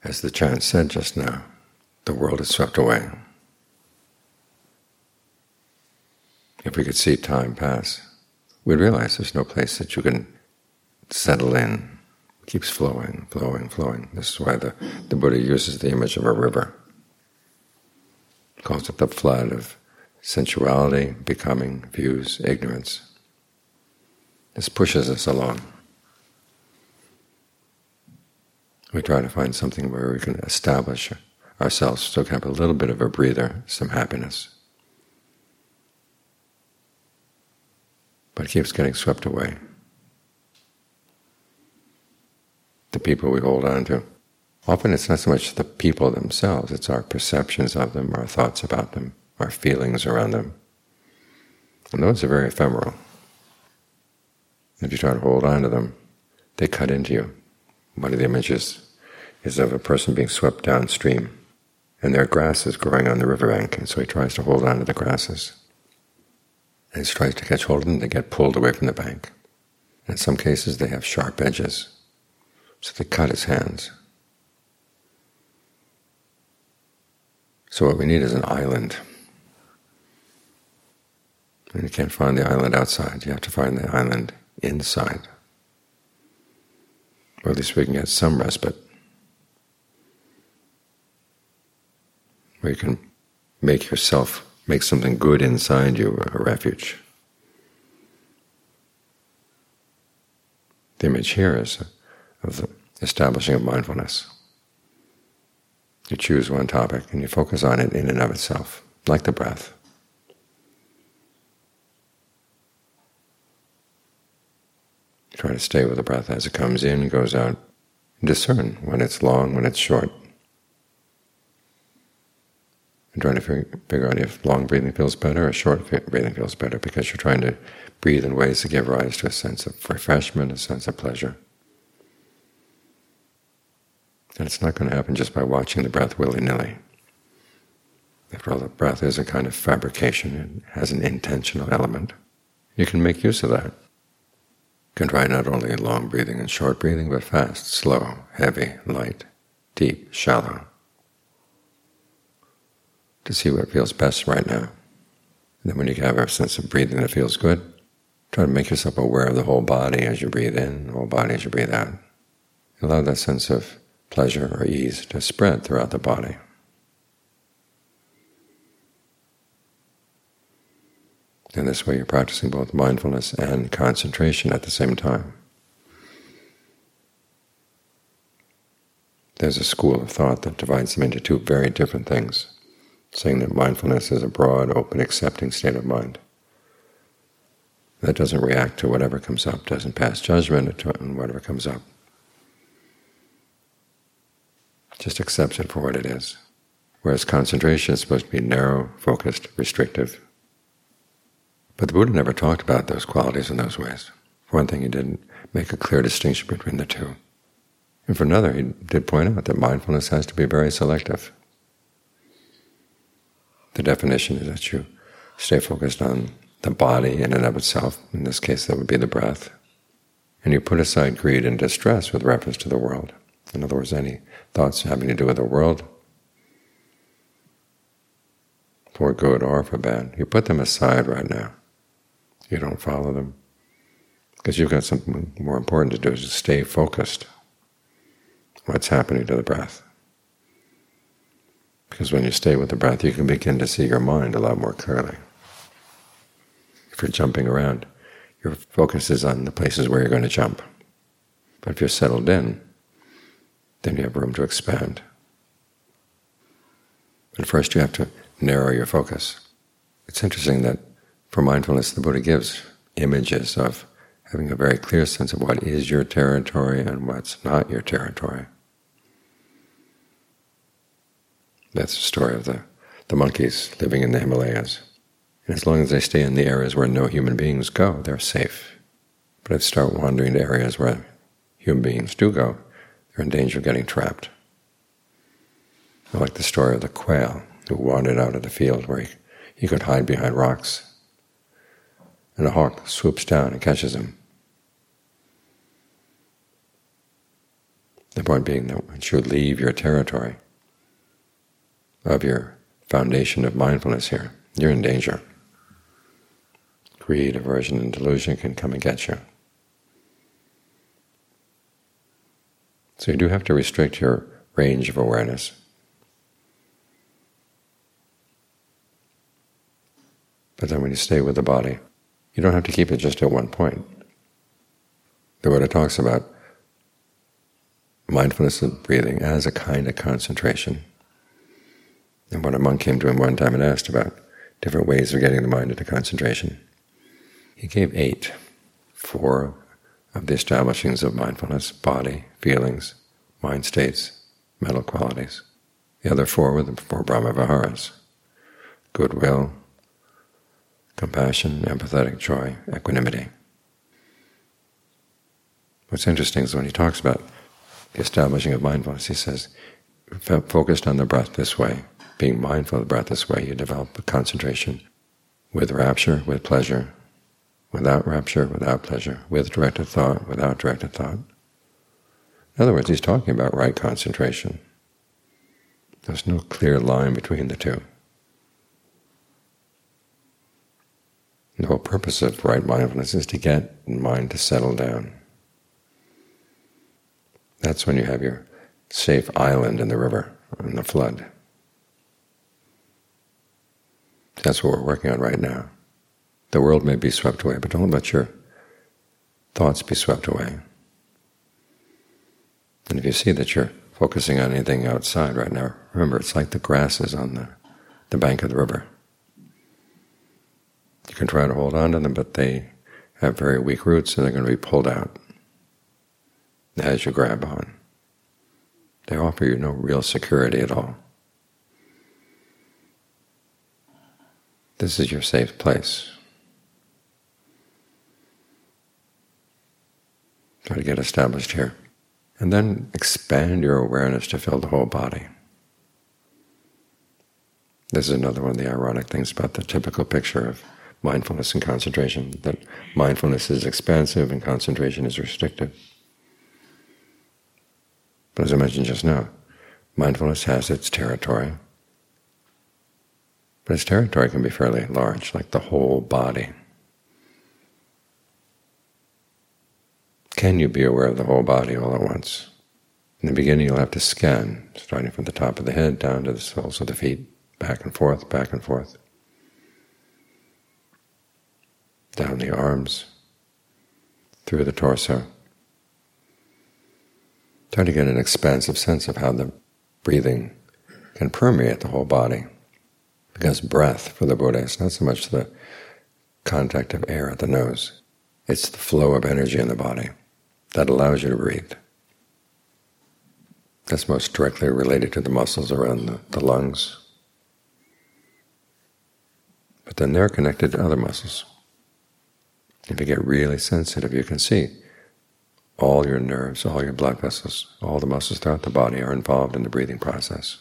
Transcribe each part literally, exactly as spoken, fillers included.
As the chant said just now, the world is swept away. If we could see time pass, we'd realize there's no place that you can settle in. It keeps flowing, flowing, flowing. This is why the, the Buddha uses the image of a river. He calls it the flood of sensuality, becoming, views, ignorance. This pushes us along. We try to find something where we can establish ourselves, so we can have a little bit of a breather, some happiness. But it keeps getting swept away. The people we hold on to. Often it's not so much the people themselves, it's our perceptions of them, our thoughts about them, our feelings around them. And those are very ephemeral. If you try to hold on to them, they cut into you. One of the images is of a person being swept downstream, and there are grasses growing on the riverbank, and so he tries to hold on to the grasses. And he tries to catch hold of them, they get pulled away from the bank. And in some cases they have sharp edges, so they cut his hands. So what we need is an island. And you can't find the island outside, you have to find the island inside. Or at least we can get some respite, where you can make yourself, make something good inside you a refuge. The image here is of the establishing of mindfulness. You choose one topic and you focus on it in and of itself, like the breath. Try to stay with the breath as it comes in, goes out. Discern when it's long, when it's short. And try to figure out if long breathing feels better or short breathing feels better, because you're trying to breathe in ways that give rise to a sense of refreshment, a sense of pleasure. And it's not going to happen just by watching the breath willy-nilly. After all, the breath is a kind of fabrication. It has an intentional element. You can make use of that. You can try not only long breathing and short breathing, but fast, slow, heavy, light, deep, shallow, to see what feels best right now. And then when you have a sense of breathing that feels good, try to make yourself aware of the whole body as you breathe in, the whole body as you breathe out. Allow that sense of pleasure or ease to spread throughout the body. In this way you're practicing both mindfulness and concentration at the same time. There's a school of thought that divides them into two very different things, saying that mindfulness is a broad, open, accepting state of mind that doesn't react to whatever comes up, doesn't pass judgment on whatever comes up, just accepts it for what it is. Whereas concentration is supposed to be narrow, focused, restrictive. But the Buddha never talked about those qualities in those ways. For one thing, he didn't make a clear distinction between the two. And for another, he did point out that mindfulness has to be very selective. The definition is that you stay focused on the body in and of itself. In this case, that would be the breath. And you put aside greed and distress with reference to the world. In other words, any thoughts having to do with the world, for good or for bad, you put them aside right now. You don't follow them, because you've got something more important to do, is to stay focused on what's happening to the breath. Because when you stay with the breath, you can begin to see your mind a lot more clearly. If you're jumping around, your focus is on the places where you're going to jump. But if you're settled in, then you have room to expand. But first you have to narrow your focus. It's interesting that for mindfulness the Buddha gives images of having a very clear sense of what is your territory and what's not your territory. That's the story of the, the monkeys living in the Himalayas. And as long as they stay in the areas where no human beings go, they're safe. But if they start wandering to areas where human beings do go, they're in danger of getting trapped. I like the story of the quail who wandered out of the field where he, he could hide behind rocks, and a hawk swoops down and catches him. The point being that once you leave your territory of your foundation of mindfulness here, you're in danger. Greed, aversion, and delusion can come and get you. So you do have to restrict your range of awareness. But then when you stay with the body, you don't have to keep it just at one point. The Buddha talks about mindfulness of breathing as a kind of concentration. And when a monk came to him one time and asked about different ways of getting the mind into concentration, he gave eight. Four of the establishings of mindfulness: body, feelings, mind states, mental qualities. The other four were the four Brahma-viharas: goodwill, compassion, empathetic joy, equanimity. What's interesting is when he talks about the establishing of mindfulness, he says, focused on the breath this way, being mindful of the breath this way, you develop a concentration with rapture, with pleasure, without rapture, without pleasure, with directed thought, without directed thought. In other words, he's talking about right concentration. There's no clear line between the two. The whole purpose of right mindfulness is to get the mind to settle down. That's when you have your safe island in the river, in the flood. That's what we're working on right now. The world may be swept away, but don't let your thoughts be swept away. And if you see that you're focusing on anything outside right now, remember it's like the grasses on the, the bank of the river. You can try to hold on to them, but they have very weak roots and they're going to be pulled out as you grab on. They offer you no real security at all. This is your safe place. Try to get established here. And then expand your awareness to fill the whole body. This is another one of the ironic things about the typical picture of mindfulness and concentration, that mindfulness is expansive and concentration is restrictive. But as I mentioned just now, mindfulness has its territory, but its territory can be fairly large, like the whole body. Can you be aware of the whole body all at once? In the beginning you'll have to scan, starting from the top of the head down to the soles of the feet, back and forth, back and forth, down the arms, through the torso. Try to get an expansive sense of how the breathing can permeate the whole body. Because breath, for the Buddha, is not so much the contact of air at the nose, it's the flow of energy in the body that allows you to breathe. That's most directly related to the muscles around the, the lungs. But then they're connected to other muscles. If you get really sensitive, you can see all your nerves, all your blood vessels, all the muscles throughout the body are involved in the breathing process.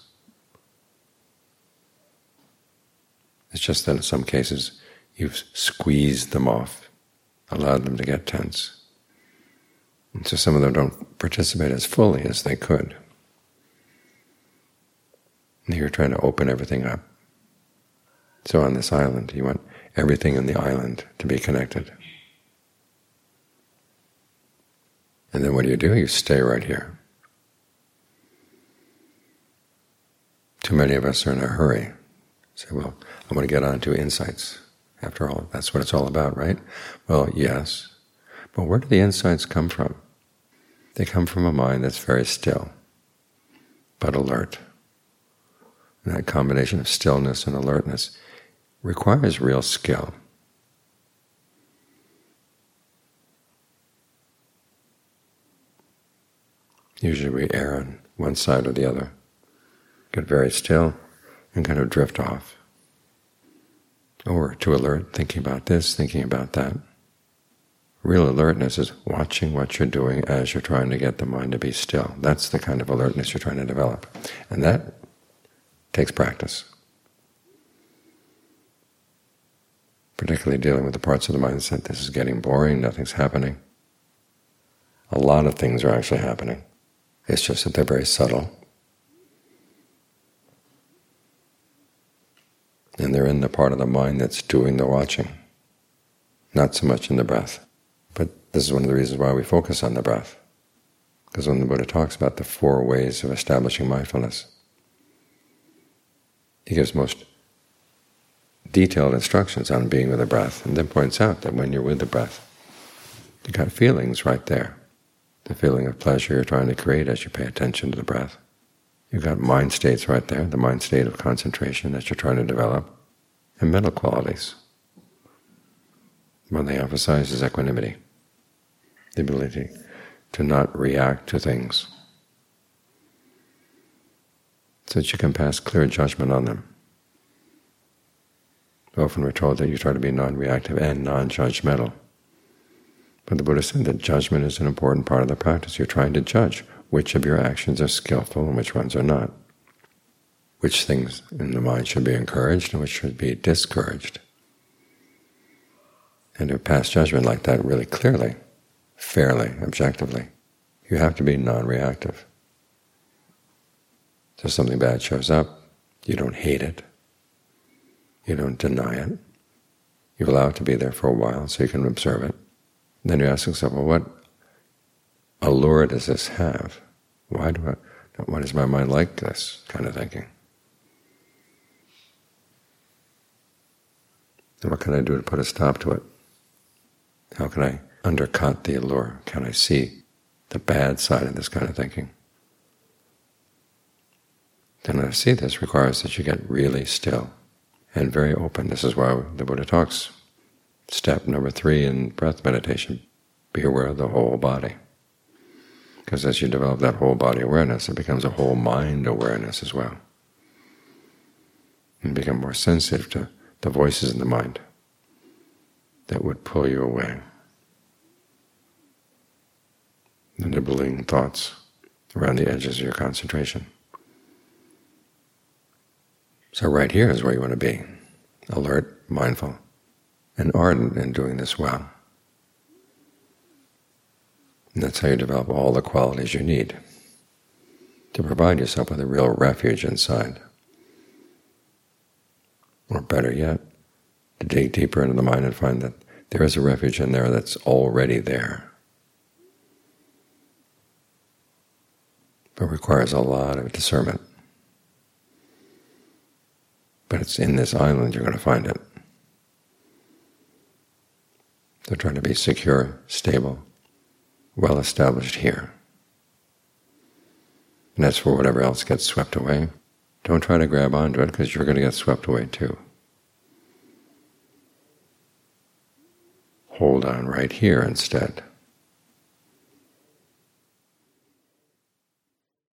It's just that in some cases you've squeezed them off, allowed them to get tense. And so some of them don't participate as fully as they could. And you're trying to open everything up. So on this island, you want everything in the island to be connected. And then what do you do? You stay right here. Too many of us are in a hurry. Say, well, I want to get on to insights. After all, that's what it's all about, right? Well, yes. But where do the insights come from? They come from a mind that's very still, but alert. And that combination of stillness and alertness requires real skill. Usually we err on one side or the other, get very still and kind of drift off. Or too alert, thinking about this, thinking about that. Real alertness is watching what you're doing as you're trying to get the mind to be still. That's the kind of alertness you're trying to develop. And that takes practice. Particularly dealing with the parts of the mind that say, this is getting boring, nothing's happening. A lot of things are actually happening. It's just that they're very subtle. And they're in the part of the mind that's doing the watching, not so much in the breath. But this is one of the reasons why we focus on the breath. Because when the Buddha talks about the four ways of establishing mindfulness, he gives most detailed instructions on being with the breath, and then points out that when you're with the breath, you've got feelings right there. The feeling of pleasure you're trying to create as you pay attention to the breath. You've got mind states right there, the mind state of concentration that you're trying to develop, and mental qualities. One they emphasize is equanimity, the ability to not react to things, so that you can pass clear judgment on them. Often we're told that you try to be non-reactive and non-judgmental. But the Buddha said that judgment is an important part of the practice. You're trying to judge which of your actions are skillful and which ones are not, which things in the mind should be encouraged and which should be discouraged. And to pass judgment like that really clearly, fairly, objectively, you have to be non-reactive. So something bad shows up, you don't hate it, you don't deny it, you allow it to be there for a while so you can observe it. And then you ask yourself, well, what allure does this have? Why do I, why does my mind like this kind of thinking? And what can I do to put a stop to it? How can I undercut the allure? Can I see the bad side of this kind of thinking? Then to see this requires that you get really still and very open. This is why the Buddha talks, step number three in breath meditation, be aware of the whole body. Because as you develop that whole body awareness, it becomes a whole mind awareness as well. And become more sensitive to the voices in the mind that would pull you away, the nibbling thoughts around the edges of your concentration. So right here is where you want to be, alert, mindful, and ardent in doing this well. And that's how you develop all the qualities you need to provide yourself with a real refuge inside. Or better yet, to dig deeper into the mind and find that there is a refuge in there that's already there, but requires a lot of discernment. But it's in this island you're going to find it. So try to be secure, stable, well established here. And as for whatever else gets swept away, don't try to grab onto it, because you're going to get swept away too. Hold on right here instead.